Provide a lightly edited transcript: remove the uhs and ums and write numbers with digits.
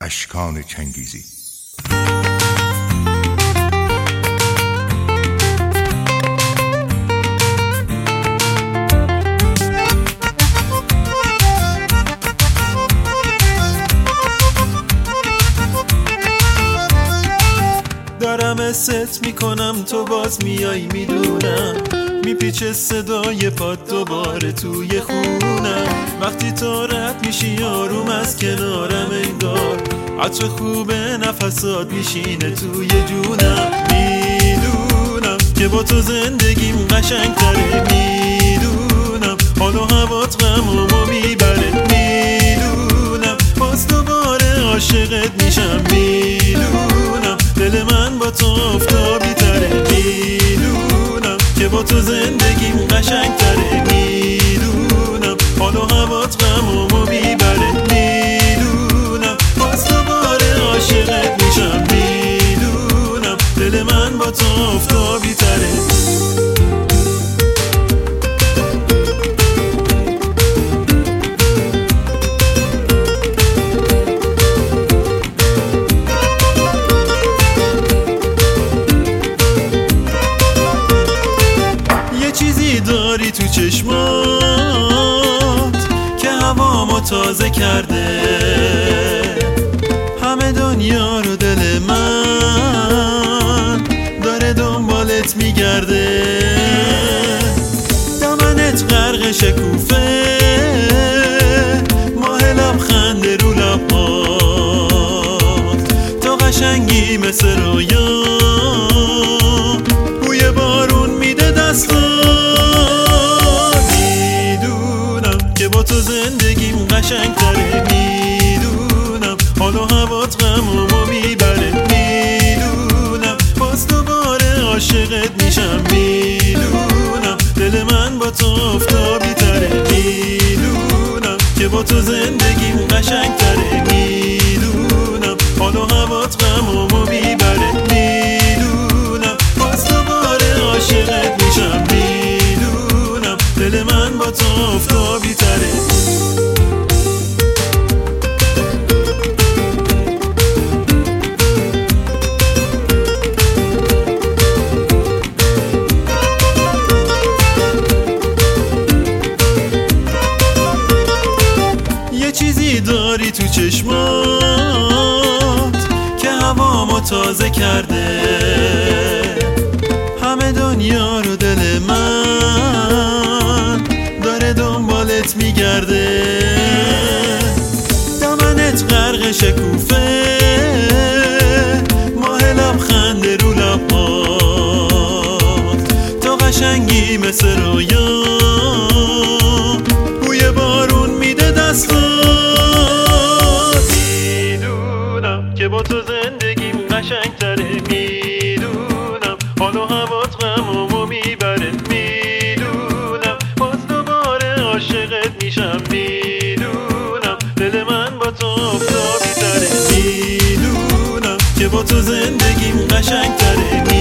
اشکان چنگیزی. دارم حست میکنم تو باز میای، میدونم میپیچه صدای پات دوباره توی خونم. وقتی تو رد میشی آروم از کنارم، انگار عطر خوبه نفسات میشینه توی جونم. میدونم که با تو زندگیم قشنگتره، میدونم حال و هوات غمامو میبره، میدونم باز دوباره عاشقت میشم، میدونم دل من با تو افتابی تره، میدونم که با تو زندگیم قشنگتره، میدونم حال و هوات غمامو میبره، میدونم باز دوباره عاشقت میشم، میدونم دل من با تو افتابی تره. داری تو چشمات که هوامو تازه کرده، همه دنیا رو دل من داره دنبالت میگرده. دامنت غرق شکوفه، ماه لبخند رو لبات، تو قشنگی مثل رویا، بوی بارون میده دستات. با تو زندگیم قشنگتره، میدونم حال و هوات غمامو میبره، میدونم باز دوباره عاشقت میشم، میدونم دل من با تو افتابی تره، میدونم که با تو زندگیم قشنگتره، میدونم حال و هوات غمامو میبره، میدونم باز دوباره عاشقت میشم، میدونم دل من با تو افتابی تره. یه چیزی داری تو چشمات که هوامو تازه کرده، همه دنیا رو دل من داره دنبالت میگرده. دامنت غرق شکوفه، ماه لبخند رو لبات، تو قشنگی مثل رویا، بوی بارون میده دستات. میدونم که با تو زندگیم قشنگتره، میدونم حال و هوات غمامو میبره، میدونم باز دوباره عاشقت میشم، میدونم دل من با تو افتابی تره، میدونم که با تو زندگیم قشنگتره.